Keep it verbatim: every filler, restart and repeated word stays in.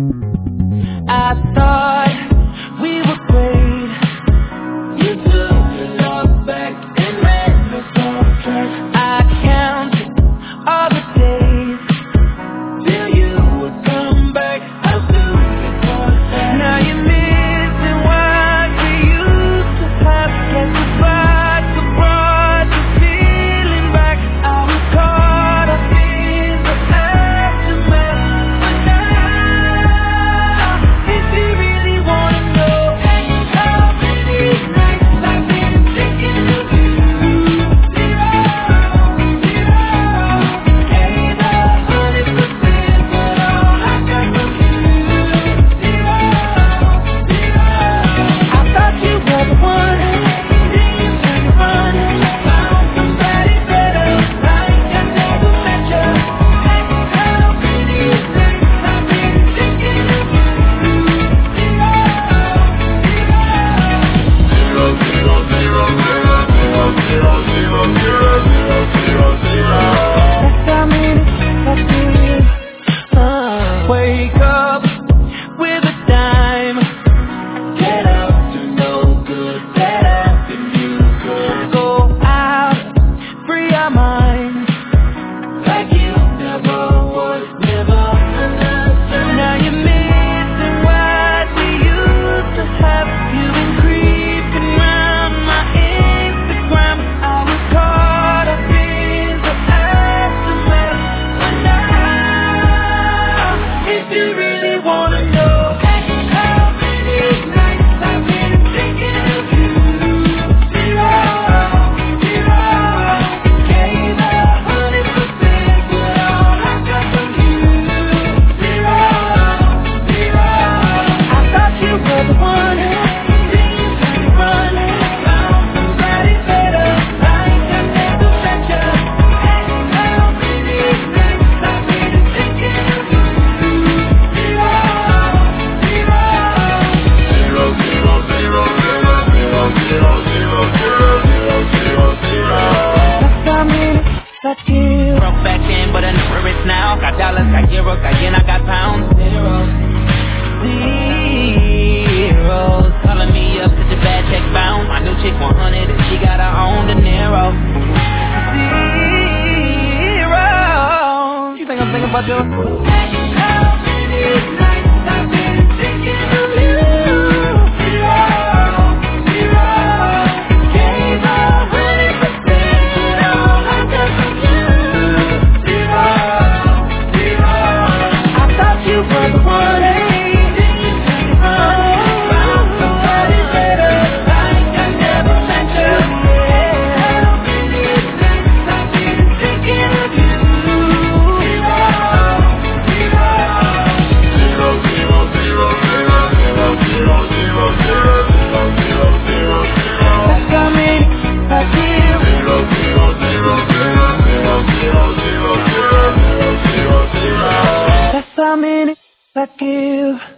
I thought we were great. You took it all back and made us off track. I counted all the days till you would come back. How soon it was that? Now you're missing what we used to have. Guess the vodka brought the feeling back. I was caught up in the aftermath. But now, if you really wanna know how many nights I've been thinking of you, zero, zero, ain't a hundred percent, but all I got from you, zero, zero. I thought you were the one, then you turned around and found somebody better. Like I never met you. How many nights I've been thinking of you, zero, that's how many I feel. Uh, wake up with a dime. Get up to no good, better than you could. Go out, free our minds, like you never was, never enough. Now you're missing what we used to have. You've been creeping round my Instagram. I was caught up in the aftermath. But now, if you really wanna know how many nights I've been thinking of you, zero, zero, gave a hundred percent, but all I got from you, zero, zero. I thought you were the one, then you turned around and found somebody better. Like I never met you. How many nights I've been thinking of you, zero, that's how many I feel. Broke back then, but I never rich now. Got dollars, got euros, got yen, I got pounds. Zeros, zeros. Calling me up 'cause the bad check bounce. My new chick one hundred and she got her own De Niro. Zero. You think I'm thinking about your? How many nights I've been thinking of you, zero, zero, gave a hundred percent, but all I got from you, zero, zero. I thought you were the one, then you turned around, found somebody better. Like I never met you. How many nights I've been thinking of you, zero, zero. That's how many I feel. That's how many I give.